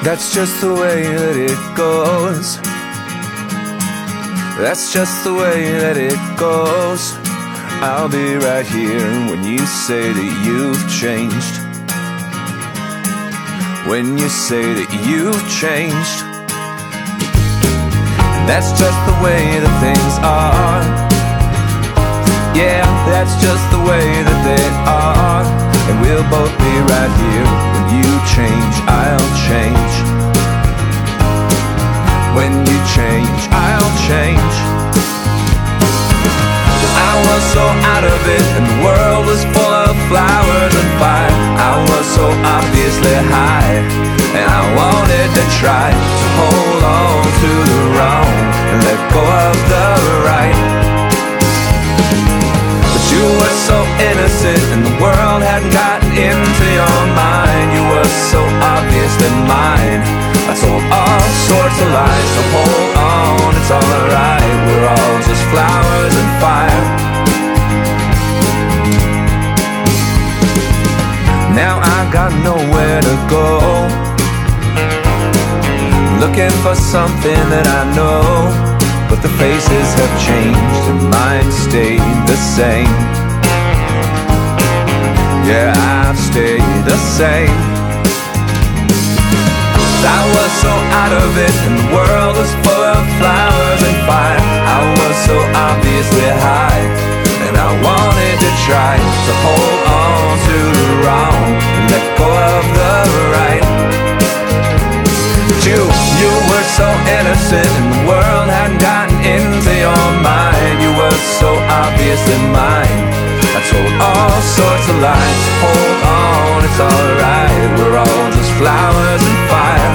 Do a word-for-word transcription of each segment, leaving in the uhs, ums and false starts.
That's just the way that it goes. That's just the way that it goes. I'll be right here when you say that you've changed. When you say that you've changed. That's just the way that things are. Yeah, that's just the way that they are. And we'll both be right here. When you change, I'll change. When you change, I'll change. 'Cause I was so out of it, and the world was full of flowers and fire. I was so obviously high, and I wanted to try to hold on to the wrong and let go of the right. But you were so innocent, and the world hadn't gotten into your mind. You were so obviously mine. I told all sorts of lies, so hold on, it's alright. We're all just flowers and fire. Now I got nowhere to go, looking for something that I know. But the faces have changed and mine stayed the same. Yeah, I've stayed the same. I was so out of it, and the world was full of flowers and fire. I was so obviously high, and I wanted to try to hold on to the wrong and let go of the right. But you, you were so innocent, and the world hadn't gotten into your mind. You were so obviously mine. I told all sorts of lies. Hold on, it's alright. We're all just flowers and fire.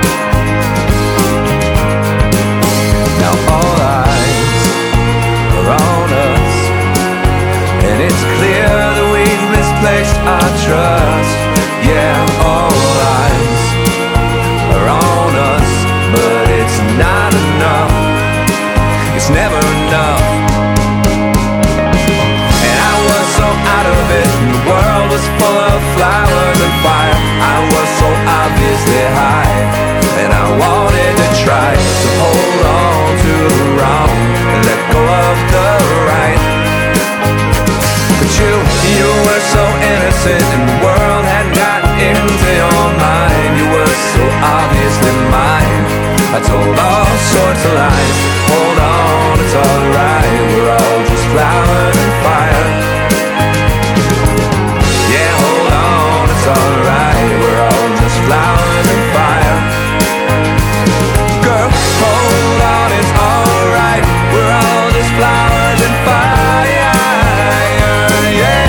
Now all eyes are on us, and it's clear that we've misplaced our trust. Yeah, all eyes are on us, but it's not enough. It's never enough. Out of it, and the world was full of flowers and fire. I was so obviously high, and I wanted to try to hold on to the wrong and let go of the right. But you, you were so innocent, and the world hadn't gotten into your mind. You were so obviously mine. I told all sorts of lies. Hold on, it's alright. We're all just flowers and fire. It's alright, we're all just flowers and fire. Girl, hold on, it's alright. We're all just flowers and fire. Yeah.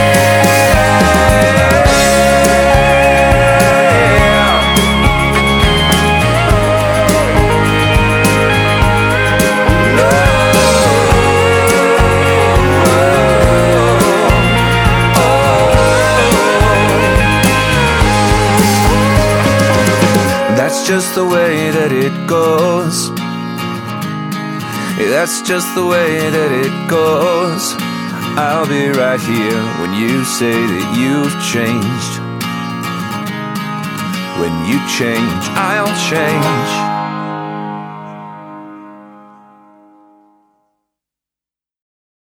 That's just the way that it goes. Yeah, that's just the way that it goes. I'll be right here when you say that you've changed. When you change, I'll change.